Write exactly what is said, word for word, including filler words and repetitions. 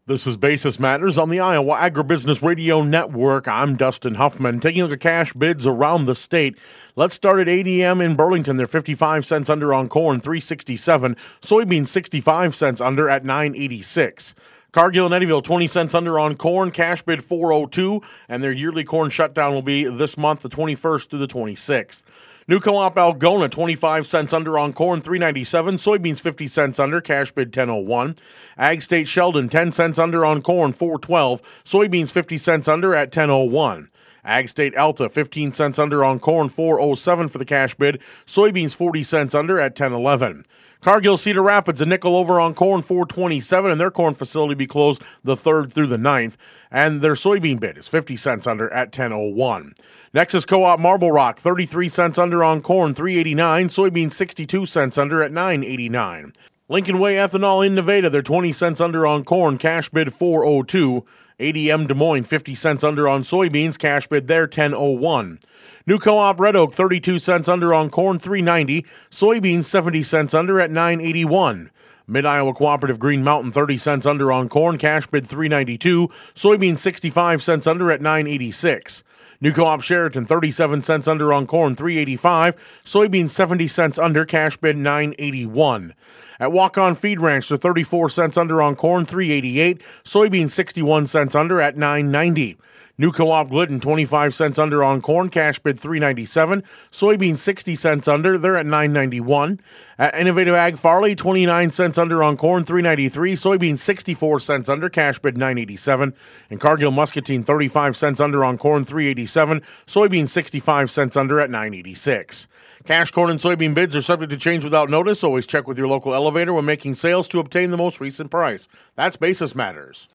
This is Basis Matters on the Iowa Agribusiness Radio Network. I'm Dustin Huffman. Taking a look at cash bids around the state. Let's start at A D M in Burlington. They're fifty-five cents under on corn, three sixty-seven. Soybeans sixty-five cents under at nine eighty-six. Cargill and Eddyville, twenty cents under on corn, cash bid four oh two, and their yearly corn shutdown will be this month, the twenty-first through the twenty-sixth. New Co-op Algona, twenty-five cents under on corn, three ninety-seven. Soybeans, fifty cents under, cash bid ten oh one. Ag State Sheldon, ten cents under on corn, four twelve. Soybeans, fifty cents under at ten oh one. Ag State Alta, fifteen cents under on corn, four oh seven for the cash bid. Soybeans, forty cents under at ten eleven. Cargill Cedar Rapids, a nickel over on corn, four twenty-seven, and their corn facility be closed the third through the ninth, and their soybean bid is fifty cents under at ten oh one. Nexus Co-op Marble Rock, thirty-three cents under on corn, three eighty-nine, soybeans sixty-two cents under at nine eighty-nine. Lincoln Way Ethanol in Nevada, they're twenty cents under on corn, cash bid four oh two. A D M Des Moines, fifty cents under on soybeans, cash bid there ten oh one. New Co-op Red Oak, thirty-two cents under on corn, three ninety. Soybeans, seventy cents under at nine eighty-one. Mid-Iowa Cooperative Green Mountain, thirty cents under on corn, cash bid three ninety-two. Soybeans, sixty-five cents under at nine eighty-six. New Co-op Sheraton, thirty-seven cents under on corn, three eighty-five. Soybeans, seventy cents under, cash bid nine eighty-one. At Walk-On Feed Ranch, they're thirty-four cents under on corn, three eighty-eight. Soybeans, sixty-one cents under at nine ninety. New Co-op Glidden, twenty-five cents under on corn, cash bid three ninety-seven. Soybeans, sixty cents under, they're at nine ninety-one. At Innovative Ag Farley, twenty-nine cents under on corn, three ninety-three. Soybeans, sixty-four cents under, cash bid nine eighty-seven. And Cargill Muscatine, thirty-five cents under on corn, three eighty-seven. Soybeans, sixty-five cents under at nine eighty-six. Cash corn and soybean bids are subject to change without notice. Always check with your local elevator when making sales to obtain the most recent price. That's Basis Matters.